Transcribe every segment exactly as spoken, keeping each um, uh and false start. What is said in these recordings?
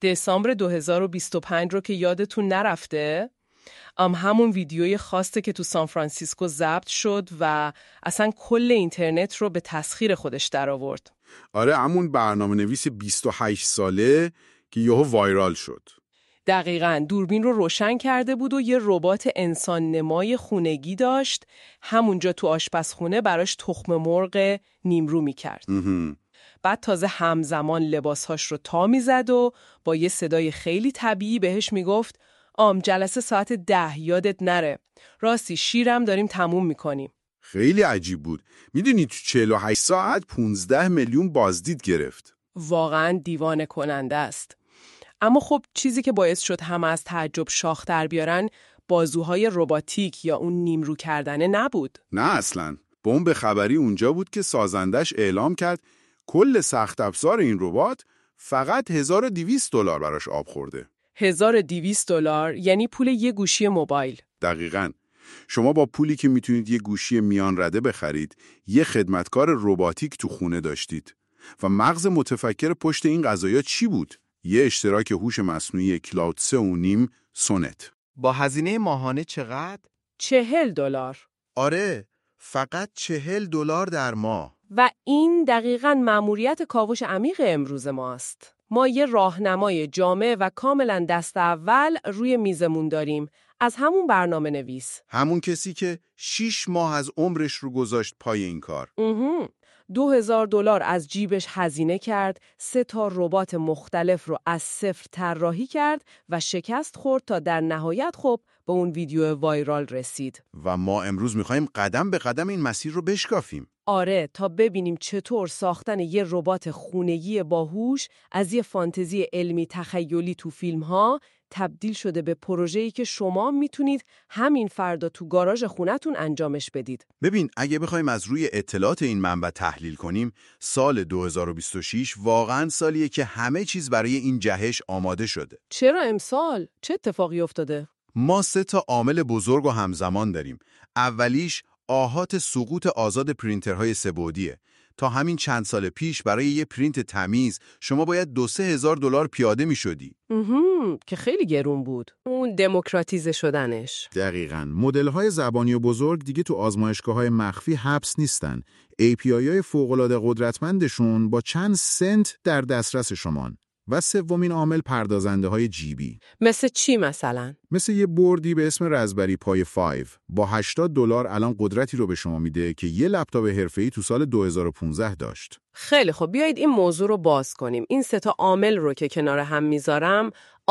دسامبر دو هزار و بیست و پنج رو که یادتون نرفته؟ ام همون ویدیوی خاصه که تو سان فرانسیسکو ضبط شد و اصلا کل اینترنت رو به تسخیر خودش در آورد. آره، همون برنامه نویس بیست و هشت ساله که یهو وایرال شد. دقیقاً، دوربین رو روشن کرده بود و یه ربات انسان نمای خونگی داشت، همونجا تو آشپزخونه براش تخم مرغ نیمرو می‌کرد. بعد تازه همزمان لباسهاش رو تا می‌زد و با یه صدای خیلی طبیعی بهش میگفت آم جلسه ساعت ده، یادت نره. راستی شیرم داریم تموم می‌کنیم. خیلی عجیب بود. میدونی تو چهل و هشت ساعت پانزده میلیون بازدید گرفت. واقعاً دیوانه کننده است. اما خب چیزی که باعث شد همه از تعجب شاخ در بیارن بازوهای رباتیک یا اون نیمرو کردنه نبود. نه اصلاً. بمب خبری اونجا بود که سازندش اعلام کرد کل سخت افزار این ربات فقط هزار و دویست دلار براش آب خورده. هزار و دویست دلار یعنی پول یه گوشی موبایل. دقیقاً. شما با پولی که میتونید یه گوشی میان رده بخرید، یه خدمتکار رباتیک تو خونه داشتید. و مغز متفکر پشت این قضایا چی بود؟ یه اشتراک هوش مصنوعی کلاود سه و نیم سونت. با هزینه ماهانه چقدر؟ چهل دلار. آره، فقط چهل دلار در ماه. و این دقیقاً مأموریت کاوش عمیق امروز ماست. ما یه راهنمای جامع و کاملاً دست اول روی میزمون داریم، از همون برنامه نویس. همون کسی که شیش ماه از عمرش رو گذاشت پای این کار. اها. دو هزار دلار از جیبش هزینه کرد، سه تا ربات مختلف رو از صفر طراحی کرد و شکست خورد تا در نهایت خب به اون ویدیو وایرال رسید. و ما امروز میخوایم قدم به قدم این مسیر رو بشکافیم. آره، تا ببینیم چطور ساختن یه ربات خونگی باهوش از یه فانتزی علمی تخیلی تو فیلم‌ها تبدیل شده به پروژه‌ای که شما میتونید همین فردا تو گاراژ خونتون انجامش بدید. ببین، اگه بخوایم از روی اطلاعات این منبع تحلیل کنیم، سال دو هزار و بیست و شش واقعاً سالیه که همه چیز برای این جهش آماده شده. چرا امسال؟ چه اتفاقی افتاده؟ ما سه تا عامل بزرگ و همزمان داریم. اولیش آحات سقوط آزاد پرینترهای سه‌بعدیه. تا همین چند سال پیش برای یه پرینت تمیز شما باید دو سه هزار دلار پیاده می شدی. اهم، که خیلی گرون بود. اون دموکراتیزه شدنش. دقیقاً. مدل‌های زبانی بزرگ دیگه تو آزمایشگاه‌های مخفی حبس نیستن. ای پی آی های فوق‌العاده قدرتمندشون با چند سنت در دسترس شمان. و سومین عامل پردازنده‌های جیبی. مثل چی مثلا؟ مثل یه بوردی به اسم رزبری پای پنج با هشتاد دلار الان قدرتی رو به شما میده که یه لپتاپ حرفه‌ای تو سال دو هزار و پانزده داشت. خیلی خب، بیایید این موضوع رو باز کنیم. این سه تا عامل رو که کنار هم میذارم،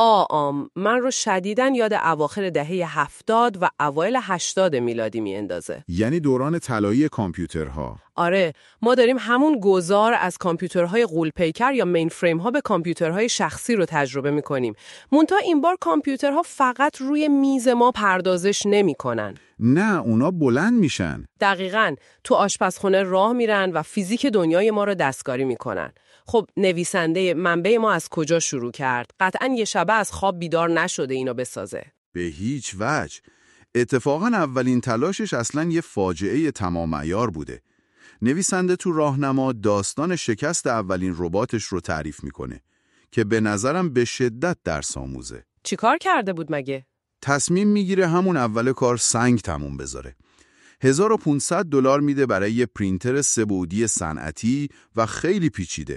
آم من رو شدیداً یاد اواخر دهه هفتاد و اوایل هشتاد میلادی میاندازه. یعنی دوران طلایی کامپیوترها. آره، ما داریم همون گذار از کامپیوترهای غول‌پیکر یا مین فریم ها به کامپیوترهای شخصی رو تجربه میکنیم. منتها این بار کامپیوترها فقط روی میز ما پردازش نمیکنن. نه، اونا بلند میشن. دقیقاً، تو آشپزخونه راه میرن و فیزیک دنیای ما رو دستکاری میکنن. خب نویسنده منبع ما از کجا شروع کرد؟ قطعاً یه شبه از خواب بیدار نشده اینو بسازه. به هیچ وجه. اتفاقاً اولین تلاشش اصلاً یه فاجعه تمام عیار بوده. نویسنده تو راهنما داستان شکست اولین رباتش رو تعریف میکنه که به نظرم به شدت درس آموزه. چی کار کرده بود مگه؟ تصمیم میگیره همون اول کار سنگ تموم بذاره. هزار و پانصد دلار میده برای یه پرینتر سه‌بعدی صنعتی و خیلی پیچیده.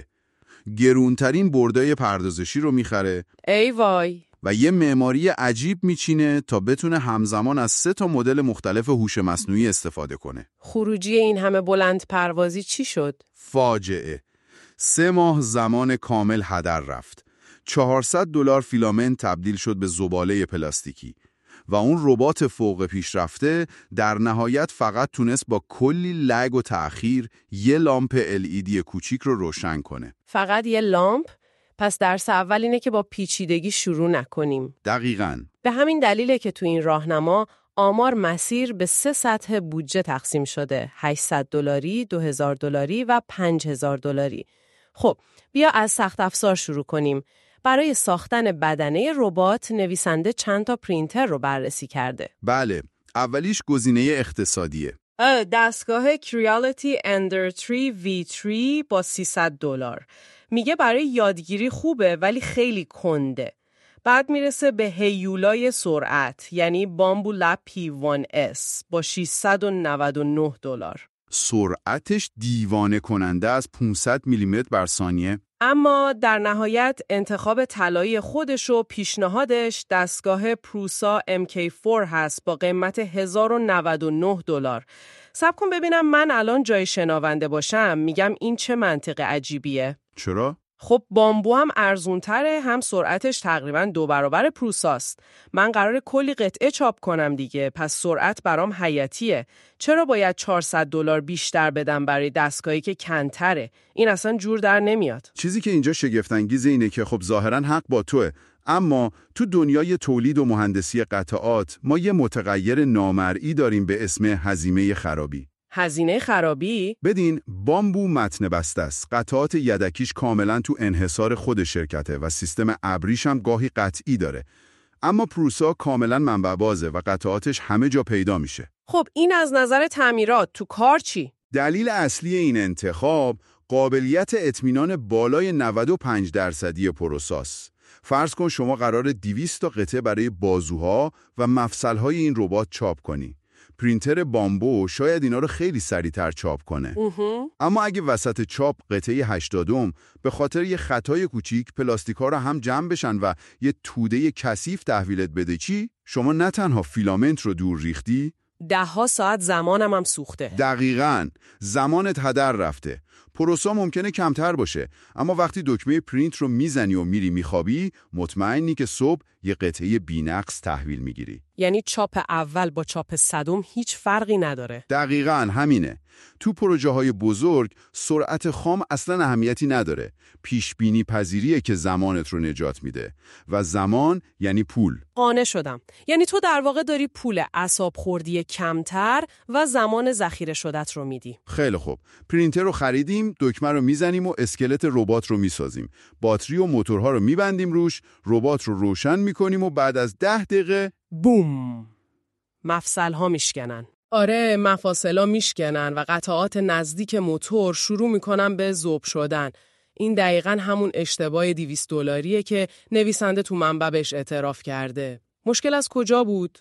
گرونترین بردای پردازشی رو میخره. ای وای. و یه معماری عجیب میچینه تا بتونه همزمان از سه تا مدل مختلف هوش مصنوعی استفاده کنه. خروجی این همه بلند پروازی چی شد؟ فاجعه. سه ماه زمان کامل هدر رفت. چهارصد دلار فیلامنت تبدیل شد به زباله پلاستیکی. و اون ربات فوق پیشرفته در نهایت فقط تونست با کلی لگ و تأخیر یه لامپ ال ای دی کوچیک رو روشن کنه. فقط یه لامپ؟ پس درس اول اینه که با پیچیدگی شروع نکنیم. دقیقاً. به همین دلیله که تو این راهنما آمار مسیر به سه سطح بودجه تقسیم شده: هشتصد دلاری، دو هزار دلاری و پنج هزار دلاری. خب، بیا از سخت افزار شروع کنیم. برای ساختن بدنه ربات نویسنده چند تا پرینتر رو بررسی کرده. بله، اولیش گزینه اقتصادیه. دستگاه کریالیتی اندر سه وی سه با سیصد دلار. میگه برای یادگیری خوبه ولی خیلی کنده. بعد میرسه به هیولای سرعت، یعنی بامبو لب پی وان اس با ششصد و نود و نه دلار. سرعتش دیوانه کننده از پانصد میلیمتر بر ثانیه. اما در نهایت انتخاب طلایی خودش و پیشنهادش دستگاه پروسا ام کی فور هست با قیمت هزار و نود و نه دلار. صبر کن ببینم من الان جای شنونده باشم میگم این چه منطق عجیبیه. چرا؟ خب بامبو هم ارزونتره، هم سرعتش تقریباً دو برابر پروساست. من قراره کلی قطعه چاپ کنم دیگه، پس سرعت برام حیاتیه. چرا باید چهارصد دلار بیشتر بدم برای دستگاهی که کمتره؟ این اصلا جور در نمیاد. چیزی که اینجا شگفت‌انگیزه اینه که خب ظاهراً حق با توه، اما تو دنیای تولید و مهندسی قطعات ما یه متغیر نامرئی داریم به اسم هزینه خرابی. هزینه خرابی؟ بدین بامبو متن بسته است. قطعات یدکیش کاملا تو انحصار خود شرکته و سیستم ابریش هم گاهی قطعی داره. اما پروسا کاملا منبع بازه و قطعاتش همه جا پیدا میشه. خب این از نظر تعمیرات، تو کار چی؟ دلیل اصلی این انتخاب قابلیت اطمینان بالای نود و پنج درصدی پروساست. فرض کن شما قرار دویست تا قطعه برای بازوها و مفصلهای این ربات چاپ کنی. پرینتر بامبو شاید اینا رو خیلی سریعتر چاپ کنه. اوه. اما اگه وسط چاپ قطعه هشتادم به خاطر یه خطای کوچیک پلاستیک‌ها رو هم جمع بشن و یه توده کثیف تحویلت بده، چی؟ شما نه تنها فیلامنت رو دور ریختی، ده ها ساعت زمانم هم سوخته. دقیقاً زمانت هدر رفته. پروسا ممکنه کمتر باشه، اما وقتی دکمه پرینت رو میزنی و میری میخوابی، مطمئنی که صبح یه قطعه بی‌نقص تحویل میگیری. یعنی چاپ اول با چاپ صدم هیچ فرقی نداره. دقیقاً همینه. تو پروژه های بزرگ سرعت خام اصلا اهمیتی نداره. پیش بینی پذیریه که زمانت رو نجات میده و زمان یعنی پول. قانع شدم. یعنی تو در واقع داری پول اعصاب خوردی کمتر و زمان ذخیره شدت رو میدی. خیلی خوب. پرینتر رو خریدیم، دکمه رو میزنیم و اسکلت ربات رو میسازیم. باتری و موتورها رو میبندیم روش، ربات رو روشن میکنیم و بعد از ده دقیقه بوم، مفصل ها میشکنن. آره، مفاصلا میشکنن و قطعات نزدیک موتور شروع میکنن به ذوب شدن. این دقیقاً همون اشتباه دویست دلاریه که نویسنده تو منبع بهش اعتراف کرده. مشکل از کجا بود؟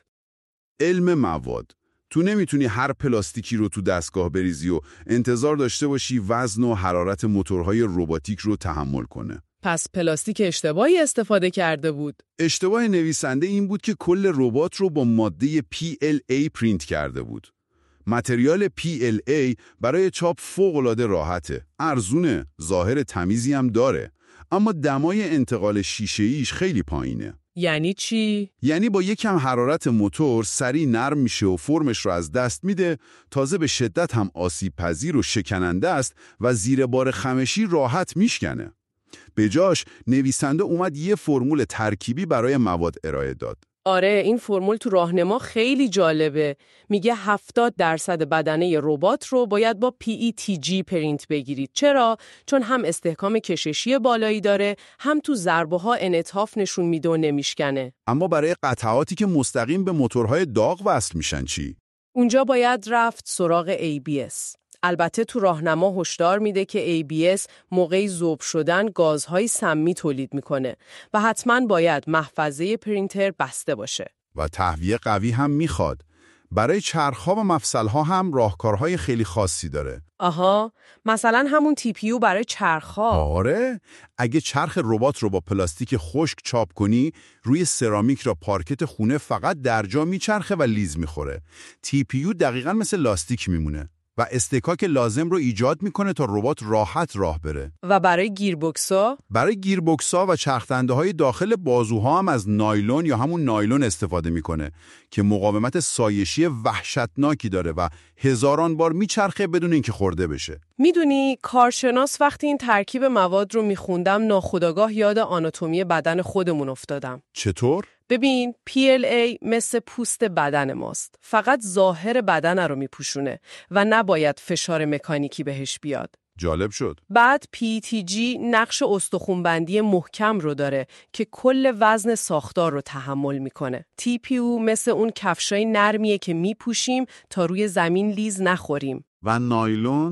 علم مواد. تو نمیتونی هر پلاستیکی رو تو دستگاه بریزی و انتظار داشته باشی وزن و حرارت موتورهای رباتیک رو تحمل کنه. پس پلاستیک اشتباهی استفاده کرده بود. اشتباه نویسنده این بود که کل ربات رو با ماده پی ال ای پرینت کرده بود. متریال پی ال ای برای چاپ فوق‌العاده راحته، ارزونه، ظاهر تمیزی هم داره، اما دمای انتقال شیشه‌ایش خیلی پایینه. یعنی چی؟ یعنی با یکم حرارت موتور سریع نرم میشه و فرمش رو از دست میده، تازه به شدت هم آسیب پذیر و شکننده است و زیر بار خمشی راحت میشکنه. به جاش نویسنده اومد یه فرمول ترکیبی برای مواد ارائه داد. آره، این فرمول تو راهنما خیلی جالبه. میگه هفتاد درصد بدنه ربات رو باید با پی ای تی جی پرینت بگیرید. چرا؟ چون هم استحکام کششی بالایی داره، هم تو ضربه ها انعطاف نشون میده و نمیشکنه. اما برای قطعاتی که مستقیم به موتورهای داغ وصل میشن چی؟ اونجا باید رفت سراغ ای بی اس. البته تو راهنما هشدار میده که ای بی اس موقعی ذوب شدن گازهای سمی تولید میکنه و حتما باید محفظه پرینتر بسته باشه. و تهویه قوی هم میخواد. برای چرخ‌ها و مفصل‌ها هم راهکارهای خیلی خاصی داره. آها، مثلا همون تی پی یو برای چرخ‌ها. آره، اگه چرخ ربات رو با پلاستیک خشک چاپ کنی، روی سرامیک را پارکت خونه فقط درجا میچرخه و لیز میخوره. تی پی یو دقیقاً مثل لاستیک میمونه و استکاک لازم رو ایجاد میکنه تا ربات راحت راه بره. و برای گیربکس‌ها؟ برای گیربکس‌ها و چرخ‌دنده‌های داخل بازوها هم از نایلون یا همون نایلون استفاده میکنه که مقاومت سایشی وحشتناکی داره و هزاران بار میچرخه بدون اینکه خورده بشه. میدونی کارشناس وقتی این ترکیب مواد رو میخوندم ناخودآگاه یاد آناتومی بدن خودمون افتادم. چطور؟ ببین، پی ال ای مثل پوست بدن ماست. فقط ظاهر بدن رو میپوشونه و نباید فشار مکانیکی بهش بیاد. جالب شد. بعد پی تی جی نقش استخوان‌بندی محکم رو داره که کل وزن ساختار رو تحمل میکنه. تی پی یو مثل اون کفشای نرمیه که میپوشیم تا روی زمین لیز نخوریم. و نایلون؟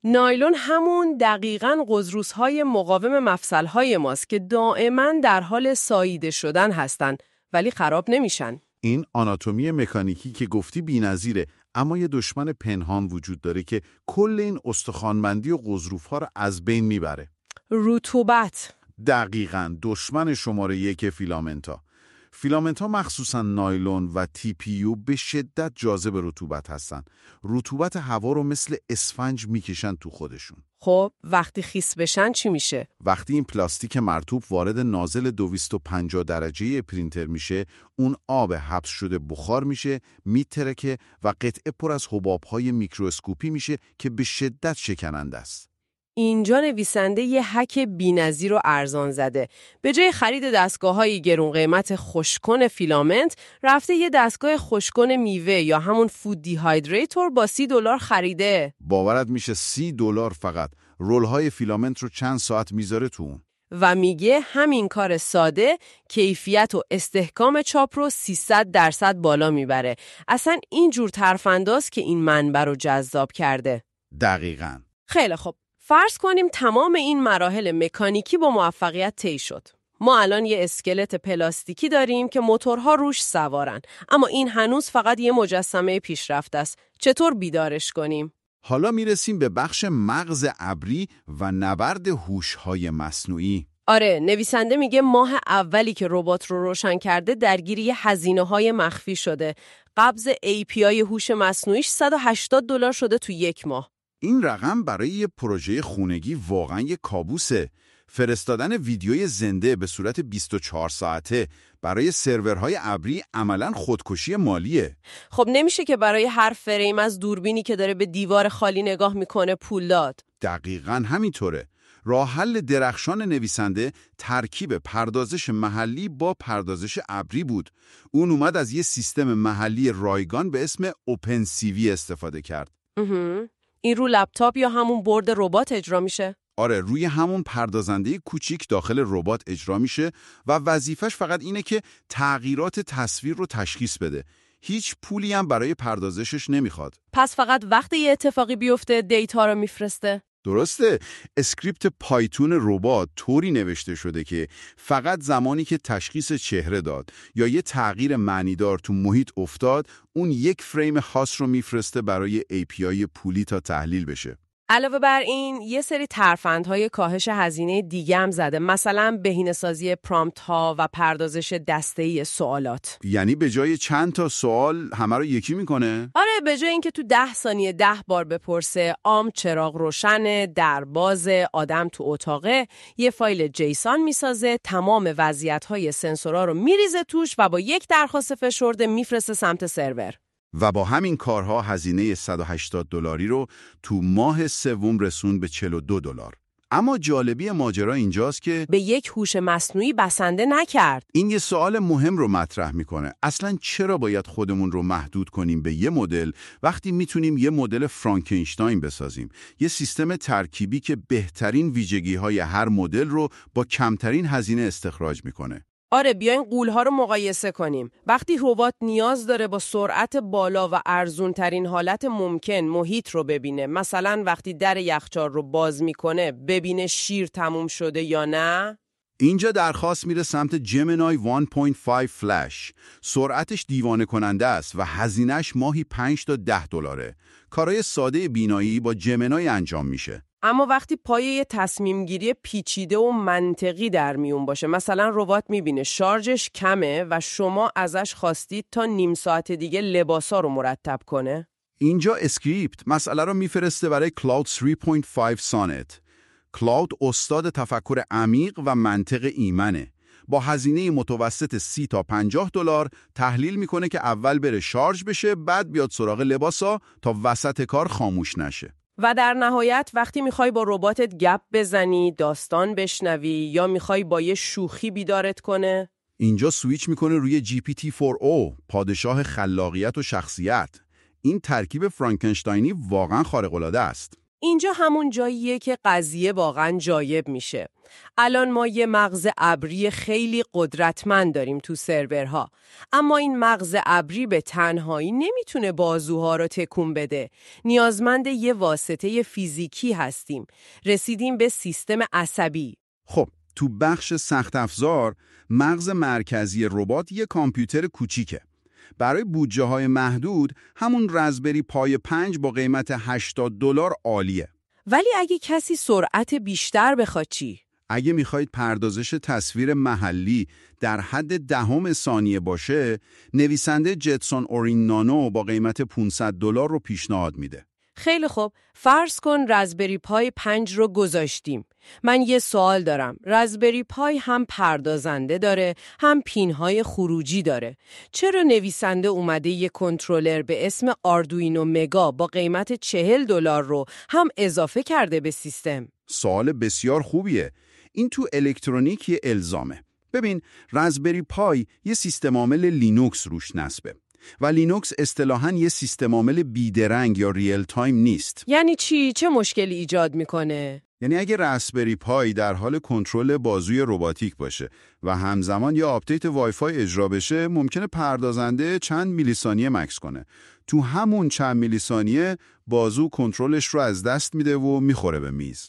نایلون همون دقیقاً قزروس‌های مقاوم مفصل‌های ماست که دائما در حال ساییده شدن هستن ولی خراب نمیشن. این آناتومی مکانیکی که گفتی بی‌نظیره، اما یه دشمن پنهان وجود داره که کل این استخوان‌بندی و غضروف‌ها رو از بین میبره. رطوبت. دقیقاً دشمن شماره یک فیلامنت‌ها. فیلامنت‌ها مخصوصاً نایلون و تی پی یو به شدت جاذب رطوبت هستن. رطوبت هوا رو مثل اسفنج میکشن تو خودشون. خب وقتی خیس بشن چی میشه؟ وقتی این پلاستیک مرطوب وارد نازل دویست و پنجاه درجه پرینتر میشه، اون آب حبس شده بخار میشه، میترکه و قطعه پر از حباب‌های میکروسکوپی میشه که به شدت شکننده است. اینجا نویسنده یه هک بی‌نظیر و ارزان زده. به جای خرید دستگاه‌های گرون قیمت خشک‌کن فیلامنت، رفته یه دستگاه خشک‌کن میوه یا همون فود دیهایدریتور با سی دلار خریده. باورت میشه سی دلار فقط رول‌های فیلامنت رو چند ساعت میذاره تو اون. و میگه همین کار ساده کیفیت و استحکام چاپ رو سیصد درصد بالا میبره. اصلا این جور ترفنداست که این منبع رو جذاب کرده. دقیقاً. خیلی خوب. فرض کنیم تمام این مراحل مکانیکی با موفقیت طی شد. ما الان یه اسکلت پلاستیکی داریم که موتورها روش سوارن، اما این هنوز فقط یه مجسمه پیشرفته است. چطور بیدارش کنیم؟ حالا میرسیم به بخش مغز ابری و نبرد هوش‌های مصنوعی. آره، نویسنده میگه ماه اولی که ربات رو روشن کرده درگیری هزینه‌های مخفی شده. قبض ای پی آی هوش مصنوعیش صد و هشتاد دلار شده تو یک ماه. این رقم برای یه پروژه خونگی واقعا یه کابوسه. فرستادن ویدیوی زنده به صورت بیست و چهار ساعته برای سرورهای ابری عملاً خودکشی مالیه. خب نمیشه که برای هر فریم از دوربینی که داره به دیوار خالی نگاه میکنه پول داد. دقیقاً همینطوره. راه حل درخشان نویسنده ترکیب پردازش محلی با پردازش ابری بود. اون اومد از یه سیستم محلی رایگان به اسم اوپن سی وی استفاده کرد. اها. این رو لپتاپ یا همون برد ربات اجرا میشه؟ آره، روی همون پردازنده کوچیک داخل ربات اجرا میشه و وظیفش فقط اینه که تغییرات تصویر رو تشخیص بده. هیچ پولی هم برای پردازشش نمیخواد. پس فقط وقتی یه اتفاقی بیفته دیتا رو میفرسته؟ درسته. اسکریپت پایتون ربات طوری نوشته شده که فقط زمانی که تشخیص چهره داد یا یه تغییر معنیدار تو محیط افتاد، اون یک فریم خاص رو میفرسته برای ای پی آی پولی تا تحلیل بشه. علاوه بر این یه سری ترفندهای کاهش هزینه دیگه هم زده، مثلا بهینه‌سازی پرامپت ها و پردازش دسته‌ای سوالات. یعنی به جای چند تا سوال همه رو یکی میکنه؟ آره، به جای اینکه تو ده ثانیه ده بار بپرسه عام چراغ روشنه، در بازه، آدم تو اتاقه، یه فایل جیسون میسازه، تمام وضعیت‌های سنسورها رو میریزه توش و با یک درخواست فشرده میفرسته سمت سرور. و با همین کارها هزینه صد و هشتاد دلاری رو تو ماه سوم رسون به چهل و دو دلار. اما جالبی ماجرا اینجاست که به یک هوش مصنوعی بسنده نکرد. این یه سوال مهم رو مطرح میکنه. اصلاً چرا باید خودمون رو محدود کنیم به یه مدل وقتی میتونیم یه مدل فرانکنشتاین بسازیم؟ یه سیستم ترکیبی که بهترین ویژگی‌های هر مدل رو با کمترین هزینه استخراج میکنه. آره، بیاین قولها رو مقایسه کنیم. وقتی ربات نیاز داره با سرعت بالا و ارزون ترین حالت ممکن محیط رو ببینه، مثلا وقتی در یخچال رو باز میکنه ببینه شیر تموم شده یا نه، اینجا درخواست میره سمت جمینای یک و پنج فلش. سرعتش دیوانه کننده است و هزینهش ماهی پنج تا ده دلاره. کارهای ساده بینایی با جمینای انجام میشه. اما وقتی پای یه تصمیم گیری پیچیده و منطقی در میون باشه، مثلا ربات میبینه شارژش کمه و شما ازش خواستید تا نیم ساعت دیگه لباسا رو مرتب کنه، اینجا اسکریپت مسئله رو میفرسته برای کلاود سه و پنج سانت. کلاود استاد تفکر عمیق و منطق ایمنه. با هزینه متوسط سی تا پنجاه دلار تحلیل میکنه که اول بره شارژ بشه، بعد بیاد سراغ لباسا تا وسط کار خاموش نشه. و در نهایت وقتی میخوای با رباتت گپ بزنی، داستان بشنوی یا میخوای با یه شوخی بیدارت کنه، اینجا سویچ میکنه روی جی پی تی فور او، پادشاه خلاقیت و شخصیت. این ترکیب فرانکنشتاینی واقعا خارق‌العاده است. اینجا همون جاییه که قضیه واقعاً جالب میشه. الان ما یه مغز ابری خیلی قدرتمند داریم تو سرورها، اما این مغز ابری به تنهایی نمیتونه بازوها رو تکون بده. نیازمند یه واسطه فیزیکی هستیم. رسیدیم به سیستم عصبی. خب تو بخش سخت افزار، مغز مرکزی ربات یه کامپیوتر کوچیکه. برای بودجه های محدود همون رزبری پای پنج با قیمت هشتاد دلار عالیه. ولی اگه کسی سرعت بیشتر بخواد چی؟ اگه میخواید پردازش تصویر محلی در حد دهم ثانیه باشه، نویسنده جتسون اورین نانو با قیمت پانصد دلار رو پیشنهاد میده. خیلی خوب، فرض کن رزبری پای پنج رو گذاشتیم. من یه سوال دارم. رزبری پای هم پردازنده داره، هم پینهای خروجی داره. چرا نویسنده اومده یه کنترلر به اسم آردوینو مگا با قیمت چهل دلار رو هم اضافه کرده به سیستم؟ سوال بسیار خوبیه. این تو الکترونیک یه الزامه. ببین، رزبری پای یه سیستم عامل لینوکس روش نصبه. و لینوکس اصطلاحاً یه سیستم عامل بیدرنگ یا ریل تایم نیست. یعنی چی؟ چه مشکلی ایجاد میکنه؟ یعنی اگه رسپبری پای در حال کنترل بازوی رباتیک باشه و همزمان یا آپدیت وای فای اجرا بشه، ممکنه پردازنده چند میلی ثانیه مکث کنه. تو همون چند میلی ثانیه بازو کنترلش رو از دست میده و میخوره به میز.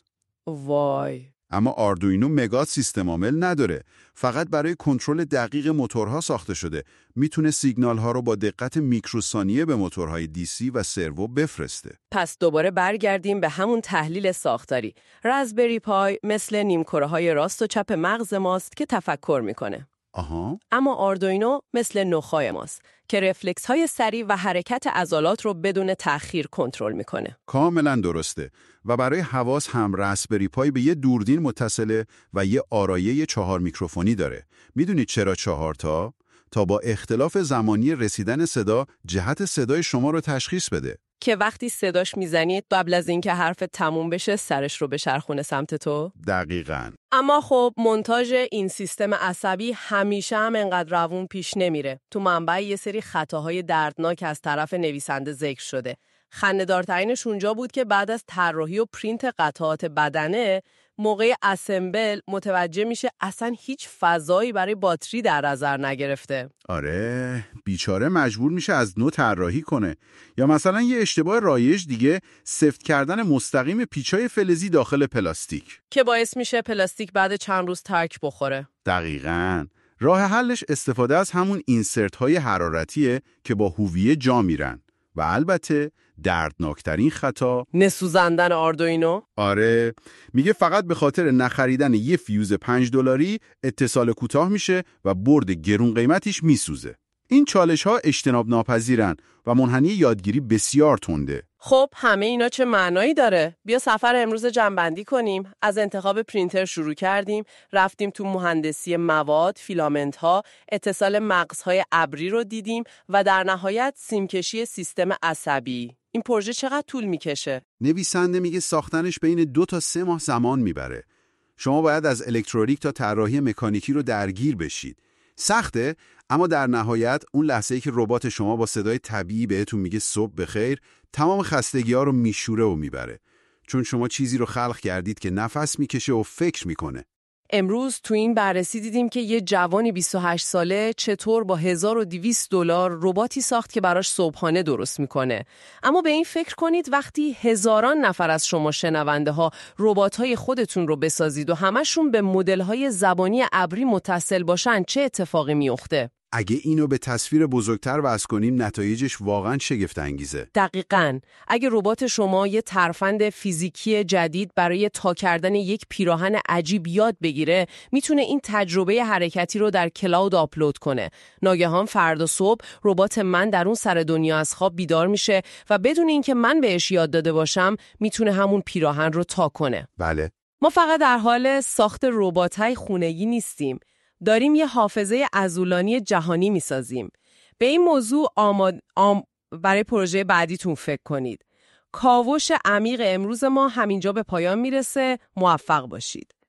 وای. اما آردوینو مگا سیستم عامل نداره. فقط برای کنترل دقیق موتورها ساخته شده. میتونه سیگنال ها رو با دقت میکروثانیه به موتورهای دی سی و سرو بفرسته. پس دوباره برگردیم به همون تحلیل ساختاری. رزبری پای مثل نیمکره های راست و چپ مغز ماست که تفکر میکنه. آها. اما آردوینو مثل نخای ماست که رفلکس های سریع و حرکت عضلات رو بدون تأخیر کنترل میکنه. کاملا درسته. و برای حواس هم رسپبری پای به یه دوربین متصله و یه آرایه چهار میکروفونی داره. میدونید چرا چهار تا؟ تا با اختلاف زمانی رسیدن صدا جهت صدای شما رو تشخیص بده. که وقتی صداش میزنید قبل از اینکه حرف تموم بشه سرش رو بچرخونه سمت تو؟ دقیقاً. اما خب مونتاژ این سیستم عصبی همیشه هم انقدر روون پیش نمیره. تو منبع یه سری خطاهای دردناک از طرف نویسنده ذکر شده. خنده‌دارترینش اونجا بود که بعد از طراحی و پرینت قطعات بدنه، موقع اسمبل متوجه میشه اصلا هیچ فضایی برای باتری در نظر نگرفته. آره، بیچاره مجبور میشه از نو طراحی کنه. یا مثلا یه اشتباه رایج دیگه، سفت کردن مستقیم پیچای فلزی داخل پلاستیک که باعث میشه پلاستیک بعد چند روز ترک بخوره. دقیقاً. راه حلش استفاده از همون اینسرت های حرارتیه که با هویه جا میرن. و البته دردناکترین خطا نسوزاندن آردوینو. آره، میگه فقط به خاطر نخریدن یه فیوز پنج دلاری اتصال کوتاه میشه و برد گرون قیمتیش میسوزه. این چالش ها اجتناب ناپذیرن و منحنی یادگیری بسیار تنده. خب همه اینا چه معنایی داره؟ بیا سفر امروز جمع‌بندی کنیم. از انتخاب پرینتر شروع کردیم، رفتیم تو مهندسی مواد، فیلامنت ها، اتصال مغزهای ابری رو دیدیم و در نهایت سیمکشی سیستم عصبی. این پروژه چقدر طول میکشه؟ نویسنده میگه ساختنش بین دو تا سه ماه زمان میبره. شما باید از الکترونیک تا طراحی مکانیکی رو درگیر بشید. سخته، اما در نهایت اون لحظه‌ای که ربات شما با صدای طبیعی بهتون میگه صبح بخیر، تمام خستگی‌ها رو میشوره و میبره. چون شما چیزی رو خلق کردید که نفس میکشه و فکر میکنه. امروز تو این بررسی دیدیم که یه جوانی بیست و هشت ساله چطور با هزار و دویست دلار رباتی ساخت که براش صبحانه درست میکنه. اما به این فکر کنید وقتی هزاران نفر از شما شنونده ها ربات‌های خودتون رو بسازید و همشون به مدل‌های زبانی ابری متصل باشن، چه اتفاقی میفته؟ اگه اینو به تصویر بزرگتر وضع کنیم نتایجش واقعاً شگفت انگیزه. دقیقاً. اگه ربات شما یه ترفند فیزیکی جدید برای تا کردن یک پیراهن عجیب یاد بگیره، میتونه این تجربه حرکتی رو در کلاود آپلود کنه. ناگهان فردا صبح ربات من در اون سر دنیا از خواب بیدار میشه و بدون اینکه من بهش یاد داده باشم، میتونه همون پیراهن رو تا کنه. بله. ما فقط در حال ساخت ربات‌های خونگی نیستیم. داریم یه حافظه عضلانی جهانی میسازیم. به این موضوع آماد... آم... برای پروژه بعدیتون فکر کنید. کاوش عمیق امروز ما همینجا به پایان میرسه. موفق باشید.